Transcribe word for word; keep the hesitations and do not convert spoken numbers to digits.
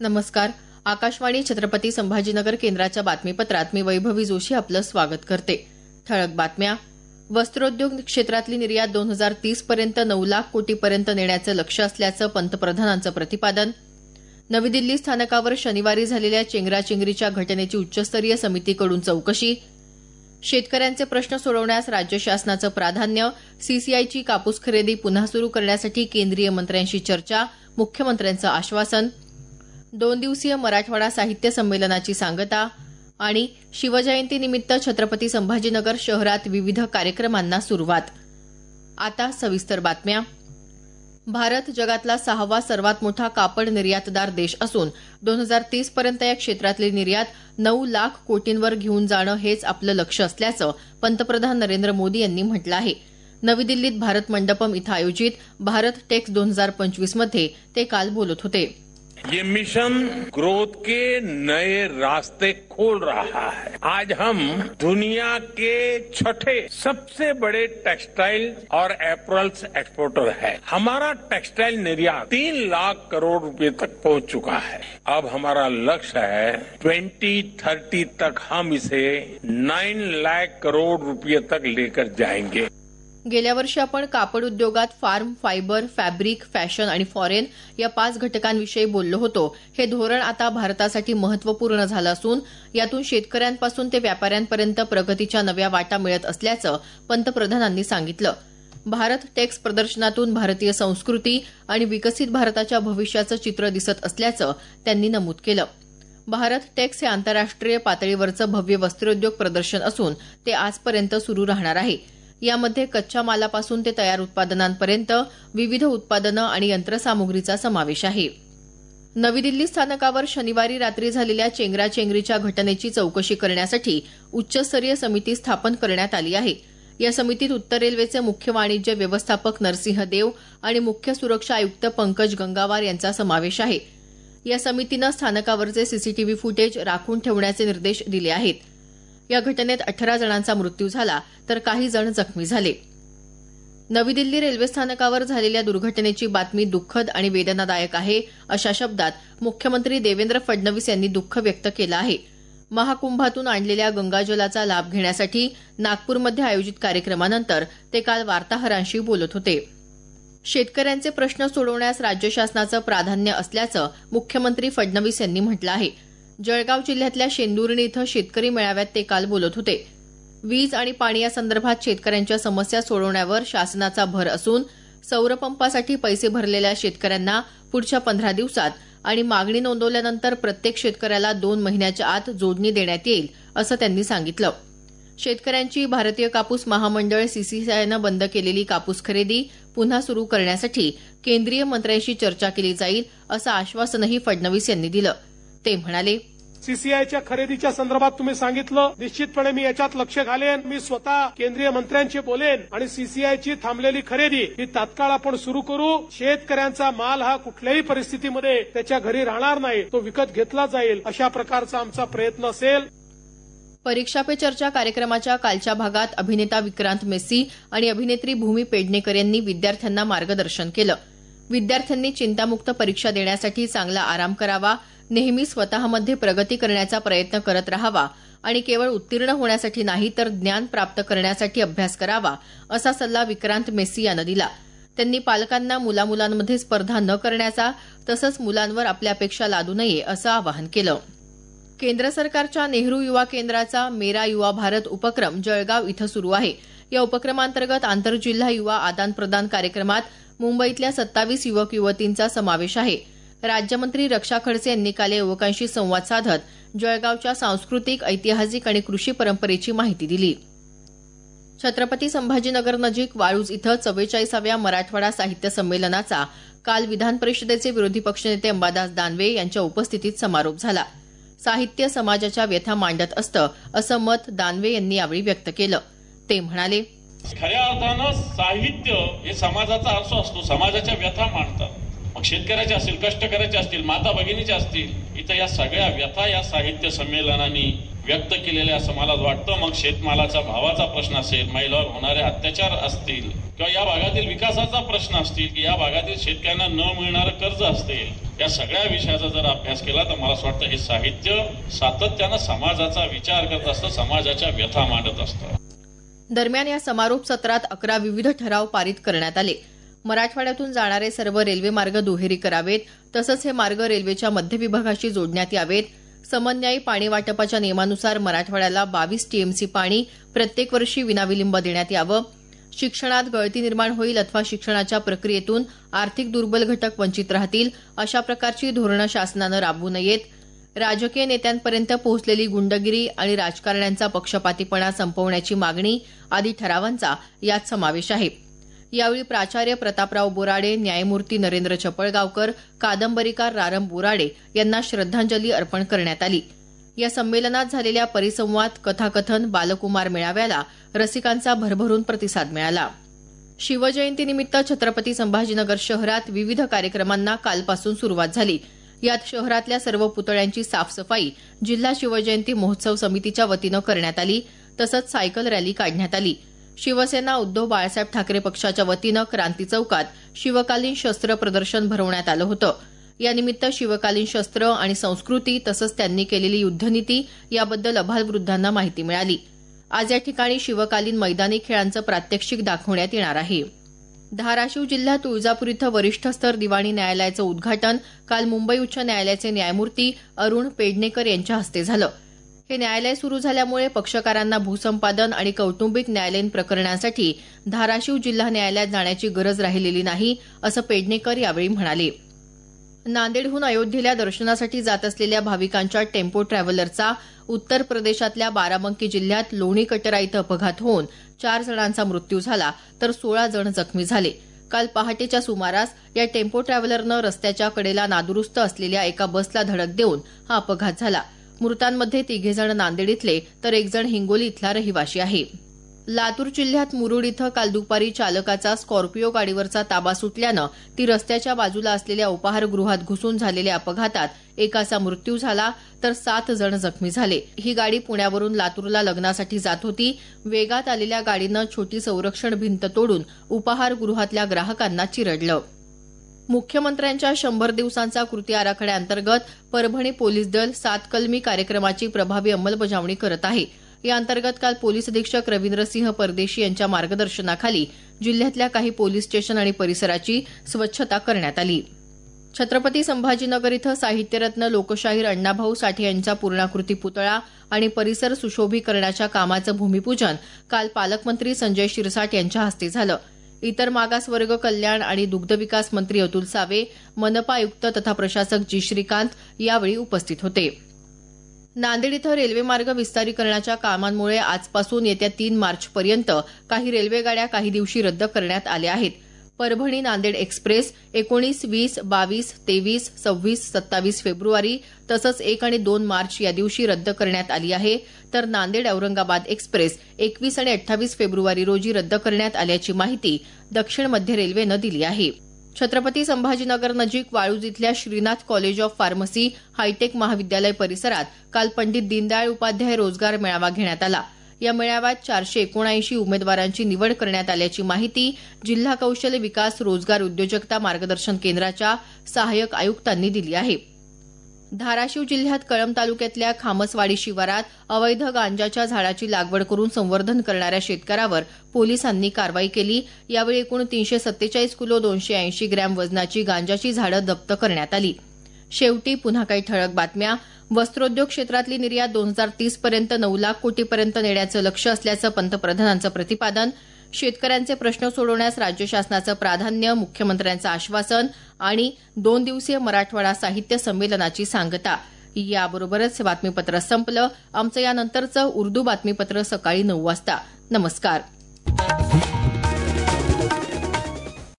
नमस्कार. आकाशवाणी छत्रपती संभाजीनगर केंद्राच्या बातमीपत्रात मी वैभवी जोशी आपलं स्वागत करते. ठळक बातम्या. वस्त्रोद्योग क्षेत्रातली निर्यात दोन हजार तीस पर्यंत नऊ लाख कोटीपर्यंत नेण्याचं लक्ष्य असल्याचं पंतप्रधानांचं प्रतिपादन. नवी दिल्ली स्थानकावर शनिवारी झालेल्या चेंगराचेंगरीच्या घटनेची उच्चस्तरीय समितीकडून चौकशी. शेतकऱ्यांचे प्रश्न सोडवण्यास राज्य शासनाचं प्राधान्य. सीसीआयची कापूस खरेदी पुन्हा सुरू करण्यासाठी केंद्रीय मंत्र्यांशी चर्चा. मुख्यमंत्र्यांचं आश्वासन. दोन दिवसीय मराठवाडा साहित्य संमेलनाची सांगता. आणि शिवजयंतीनिमित्त छत्रपती संभाजीनगर शहरात विविध कार्यक्रमांना सुरुवात. आता सविस्तर बातम्या. भारत जगातला सहावा सर्वात मोठा कापड निर्यातदार देश असून दोन हजार तीस पर्यंत या क्षेत्रातली निर्यात नऊ लाख कोटींवर घेऊन जाणं हेच आपलं लक्ष्य असल्याचं पंतप्रधान नरेंद्र मोदी यांनी म्हटलं आहे. नवी दिल्लीत भारत मंडपम इथं आयोजित भारत टेक्स दोन हजार पंचवीस मध्ये ते काल बोलत होते. ये मिशन ग्रोथ के नए रास्ते खोल रहा है. आज हम दुनिया के छठे सबसे बड़े टेक्सटाइल और एपरल्स एक्सपोर्टर है. हमारा टेक्सटाइल निर्यात तीन लाख करोड़ रुपए तक पहुंच चुका है. अब हमारा लक्ष्य है ट्वेंटी थर्टी तक हम इसे नाइन लाख करोड़ रुपए तक लेकर जाएंगे. गेल्या वर्षी आपण कापड उद्योगात फार्म, फायबर, फॅब्रिक, फॅशन आणि फॉरेन या पाच घटकांविषयी बोललो होतो. हे धोरण आता भारतासाठी महत्वपूर्ण झालं असून यातून शेतकऱ्यांपासून ते व्यापाऱ्यांपर्यंत प्रगतीच्या नव्या वाटा मिळत असल्याचं पंतप्रधानांनी सांगितलं. भारत टेक्स प्रदर्शनातून भारतीय संस्कृती आणि विकसित भारताच्या भविष्याचं चित्र दिसत असल्याचं त्यांनी नमूद केलं. भारत टेक्स हे आंतरराष्ट्रीय पातळीवरचं भव्य वस्त्रोद्योग प्रदर्शन असून ते आजपर्यंत सुरू राहणार आहे. यामध्ये कच्च्या मालापासून ते तयार उत्पादनांपर्यंत विविध उत्पादनं आणि यंत्रसामुग्रीचा समावेश आहे. नवी दिल्ली स्थानकावर शनिवारी रात्री झालेल्या चेंगराचेंगरीच्या घटनेची चौकशी करण्यासाठी उच्चस्तरीय समिती स्थापन करण्यात आली आहे. या समितीत उत्तर रेल्वेचे मुख्य वाणिज्य व्यवस्थापक नरसिंह देव आणि मुख्य सुरक्षा आयुक्त पंकज गंगावार यांचा समावेश आहे. या समितीनं स्थानकावरचे सीसीटीव्ही फुटेज राखून ठेवण्याचे निर्देश दिले आहेत. या घटनेत अठरा जणांचा मृत्यू झाला तर काही जण जखमी झाले. नवी दिल्ली रेल्वे स्थानकावर झालेल्या दुर्घटनेची बातमी दुःखद आणि वेदनादायक आहे अशा शब्दात मुख्यमंत्री देवेंद्र फडणवीस यांनी दुःख व्यक्त केलं आहे. महाकुंभातून आणलेल्या गंगाजलाचा लाभ घेण्यासाठी नागपूरमध्ये आयोजित कार्यक्रमानंतर ते काल वार्ताहरांशी बोलत होते. शेतकऱ्यांचे प्रश्न सोडवण्यास राज्य शासनाचं प्राधान्य असल्याचं मुख्यमंत्री फडणवीस यांनी म्हटलं आहे. जळगाव जिल्ह्यातल्या शेंदुर्णी इथं शेतकरी मेळाव्यात ते काल बोलत होते. वीज आणि पाणी या संदर्भात शेतकऱ्यांच्या समस्या सोडवण्यावर शासनाचा भर असून सौरपंपासाठी पैसे भरलेल्या शेतकऱ्यांना पुढच्या पंधरा दिवसात आणि मागणी नोंदवल्यानंतर प्रत्येक शेतकऱ्याला दोन महिन्याच्या आत जोडणी देण्यात येईल असं त्यांनी सांगितलं. शेतकऱ्यांची भारतीय कापूस महामंडळ सीसीआयनं बंद केलेली कापूस खरेदी पुन्हा सुरू करण्यासाठी केंद्रीय मंत्र्यांशी चर्चा केली जाईल असं आश्वासनही फडणवीस यांनी दिलं. ते म्हणाले, सीसीआयच्या खरेदीच्या संदर्भात तुम्ही सांगितलं, निश्चितपणे मी याच्यात लक्ष घालेन. मी स्वतः केंद्रीय मंत्र्यांशी बोलेन आणि सीसीआयची थांबलेली खरेदी ही तात्काळ आपण सुरू करू. शेतकऱ्यांचा माल हा कुठल्याही परिस्थितीमध्ये त्याच्या घरी राहणार नाही, तो विकत घेतला जाईल अशा प्रकारचा आमचा प्रयत्न असेल. परीक्षा पे चर्चा कार्यक्रमाच्या कालच्या भागात अभिनेता विक्रांत मेस्सी आणि अभिनेत्री भूमी पेडणेकर यांनी विद्यार्थ्यांना मार्गदर्शन केलं. विद्यार्थ्यांनी चिंतामुक्त परीक्षा देण्यासाठी चांगला आराम करावा, नेहमी स्वतःमध्ये प्रगती करण्याचा प्रयत्न करत राहावा आणि केवळ उत्तीर्ण होण्यासाठी नाही तर ज्ञान प्राप्त करण्यासाठी अभ्यास करावा असा सल्ला विक्रांत मेस्सी यानं दिला. त्यांनी पालकांना मुलामुलांमध्ये स्पर्धा न करण्याचा तसंच मुलांवर आपल्या अपेक्षा लादू नये असं आवाहन केलं. केंद्र सरकारच्या नेहरू युवा केंद्राचा मेरा युवा भारत उपक्रम जळगाव इथं सुरू आहे. या उपक्रमांतर्गत आंतरजिल्हा युवा आदान प्रदान कार्यक्रमात मुंबईतल्या सत्तावीस युवक युवतींचा समावेश आहे. राज्यमंत्री रक्षा खडसे यांनी काल या युवकांशी संवाद साधत जळगावच्या सांस्कृतिक, ऐतिहासिक आणि कृषी परंपरेची माहिती दिली. छत्रपती संभाजीनगर नजीक वाळूज इथं चव्वेचाळीसाव्या मराठवाडा साहित्य संमेलनाचा काल विधान परिषदेचे विरोधी पक्षनेते अंबादास दानवे यांच्या उपस्थितीत समारोप झाला. साहित्य समाजाच्या व्यथा मांडत असतं असं मत दानवे यांनी यावेळी व्यक्त केलं. ते म्हणाले, खऱ्या अर्थानं साहित्य हे समाजाचा आरसा असतो, समाजाच्या व्यथा मांडतात. मग शेतकऱ्याचे असतील, कष्टकऱ्याचे असतील, माता भगिनीचे असतील, इथं या सगळ्या व्यथा या साहित्य संमेलनाने व्यक्त केलेले असं मला वाटतं. मग शेतमालाचा भावाचा प्रश्न असेल, महिलांवर होणारे अत्याचार असतील, किंवा या भागातील विकासाचा प्रश्न असतील, की या भागातील शेतकऱ्यांना न मिळणारं कर्ज असतील, या सगळ्या विषयाचा जर अभ्यास केला तर मला असं वाटतं हे साहित्य सातत्यानं समाजाचा विचार करत असतं, समाजाच्या व्यथा मांडत असतं. दरम्यान या समारोप सत्रात अकरा विविध ठराव पारित करण्यात आले. मराठवाड्यातून जाणारे सर्व रेल्वे मार्ग दुहेरी करावेत, तसंच हे मार्ग रेल्वेच्या मध्य विभागाशी जोडण्यात यावेत. समन्यायी पाणी वाटपाच्या नियमानुसार मराठवाड्याला बावीस टीएमसी पाणी प्रत्येक वर्षी विनाविलंब देण्यात यावं. शिक्षणात गळती निर्माण होईल अथवा शिक्षणाच्या प्रक्रियेतून आर्थिक दुर्बल घटक वंचित राहतील अशा प्रकारची धोरणं शासनानं राबवू नयेत. राजकीय नेत्यांपर्यंत पोहोचलेली गुंडगिरी आणि राजकारण्यांचा पक्षपातीपणा संपवण्याची मागणी आदी ठरावांचा यात समावेश आहे. यावेळी प्राचार्य प्रतापराव बोराडे, न्यायमूर्ती नरेंद्र चपळगावकर, कादंबरीकार रारम बोराडे यांना श्रद्धांजली अर्पण करण्यात आली. या संमेलनात झालेल्या परिसंवाद, कथाकथन, बालकुमार मेळाव्याला रसिकांचा भरभरून प्रतिसाद मिळाला. शिवजयंतीनिमित्त छत्रपती संभाजीनगर शहरात विविध कार्यक्रमांना कालपासून सुरुवात झाली. यात शहरातल्या सर्व पुतळ्यांची साफसफाई जिल्हा शिवजयंती महोत्सव समितीच्या वतीनं करण्यात आली. तसंच सायकल रॅली काढण्यात आली. शिवसेना उद्धव बाळासाहेब ठाकरे पक्षाच्या वतीनं क्रांती चौकात शिवकालीन शस्त्र प्रदर्शन भरवण्यात आलं होतं. यानिमित्त शिवकालीन शस्त्र आणि संस्कृती तसंच त्यांनी केलेली युद्धनीती याबद्दल अभालवृद्धांना माहिती मिळाली. आज या ठिकाणी शिवकालीन मैदानी खेळांचं प्रात्यक्षिक दाखवण्यात येणार आहे. धाराशिव जिल्ह्यात तुळजापूर इथं वरिष्ठ स्तर दिवाणी न्यायालयाचं उद्घाटन काल मुंबई उच्च न्यायालयाचे न्यायमूर्ती अरुण पेडणेकर यांच्या हस्ते झालं. हे न्यायालय सुरू झाल्यामुळे पक्षकारांना भूसंपादन आणि कौटुंबिक न्यायालयीन प्रकरणांसाठी धाराशिव जिल्हा न्यायालयात जाण्याची गरज राहिलेली नाही, असं पेडणेकर यावेळी म्हणाले. नांदेडहून अयोध्येला दर्शनासाठी जात असलेल्या भाविकांच्या टेम्पो ट्रॅव्हलरचा उत्तर प्रदेशातल्या बाराबंकी जिल्ह्यात लोणी कटरा इथं अपघात होऊन चार जणांचा मृत्यू झाला तर सोळा जण जखमी झाले. काल पहाटेच्या सुमारास या टेम्पो ट्रॅव्हलरनं रस्त्याच्या कडेला नादुरुस्त असलेल्या एका बसला धडक देऊन हा अपघात झाला. मृतांमध्ये तिघेजण नांदेड इथले तर एक जण हिंगोली इथला रहिवाशी आहे. लातूर जिल्ह्यात मुरुड इथं काल दुपारी चालकाचा स्कॉर्पिओ गाडीवरचा ताबा सुटल्यानं ती रस्त्याच्या बाजूला असलेल्या उपाहारगृहात घुसून झालेल्या अपघातात एकाचा मृत्यू झाला तर सात जण जखमी झाले. ही गाडी पुण्यावरून लातूरला लग्नासाठी जात होती. वेगात आलेल्या गाडीनं छोटी संरक्षण भिंत तोडून उपाहारगृहातल्या ग्राहकांना चिरडलं. मुख्यमंत्र्यांच्या शंभर दिवसांचा कृती आराखड्याअंतर्गत परभणी पोलीस दल सात कलमी कार्यक्रमाची प्रभावी अंमलबजावणी करत आहे. या अंतर्गत काल पोलीस अधीक्षक रवींद्रसिंह परदेशी यांच्या मार्गदर्शनाखाली जिल्ह्यातल्या काही पोलीस स्टेशन आणि परिसराची स्वच्छता करण्यात आली. छत्रपती संभाजीनगर इथं साहित्यरत्न लोकशाहीर अण्णाभाऊ साठे यांचा पूर्णाकृती पुतळा आणि परिसर सुशोभीकरणाच्या कामाचं भूमिपूजन काल पालकमंत्री संजय शिरसाट यांच्या हस्ते झालं. इतर मागासवर्ग कल्याण आणि दुग्धविकास मंत्री अतुल सावे, मनपा आयुक्त तथा प्रशासक जी श्रीकांत यावेळी उपस्थित होते. नांदेड इथं रेल्वे मार्ग विस्तारीकरणाच्या कामांमुळे आजपासून येत्या तीन मार्चपर्यंत काही रेल्वे गाड्या काही दिवशी रद्द करण्यात आल्या आहेत. परभणी नांदेड एक्सप्रेस एकोणीस, वीस, बावीस, तेवीस, सव्वीस, सत्तावीस फेब्रुवारी तसंच एक आणि दोन मार्च या दिवशी रद्द करण्यात आली आहे. तर नांदेड औरंगाबाद एक्सप्रेस एकवीस आणि अठ्ठावीस फेब्रुवारी रोजी रद्द करण्यात आल्याची माहिती दक्षिण मध्य रेल्वेनं दिली आहे. छत्रपती संभाजीनगर नजीक वाळूज इथल्या Shrinath college of pharmacy hitech महाविद्यालय परिसरात काल पंडित दीनदयाळ उपाध्याय रोजगार मेळावा घेण्यात आला. या मेळाव्यात चारशे एकोणऐंशी उमेदवारांची निवड करण्यात आल्याची माहिती जिल्हा कौशल्य विकास रोजगार उद्योजकता मार्गदर्शन केंद्राच्या सहाय्यक आयुक्तांनी दिली आहे. धाराशिव जिल्ह्यात कळंब तालुक्यातल्या खामसवाडी शिवारात अवैध गांजाच्या झाडाची लागवड करून संवर्धन करणाऱ्या शेतकऱ्यावर पोलिसांनी कारवाई केली. यावेळी एकूण तीनशे सत्तेचाळीस किलो दोनशे ऐंशी ग्रॅम वजनाची गांजाची झाडं जप्त करण्यात आली. शेवटी पुन्हा काही ठळक बातम्या. वस्त्रोद्योग क्षेत्रातली निर्यात दोन हजार तीस पर्यंत नऊ लाख कोटीपर्यंत नेण्याचं लक्ष्य असल्याचं पंतप्रधानांचं प्रतिपादन. शेतकऱ्यांचे प्रश्न सोडवण्यास राज्य शासनाचं प्राधान्य, मुख्यमंत्र्यांचं आश्वासन आणि दोन दिवसीय मराठवाडा साहित्य संमेलनाची सांगता. याबरोबरच हे बातमीपत्र संपलं. आमचं यानंतरचं उर्दू बातमीपत्र सकाळी नऊ वाजता. नमस्कार.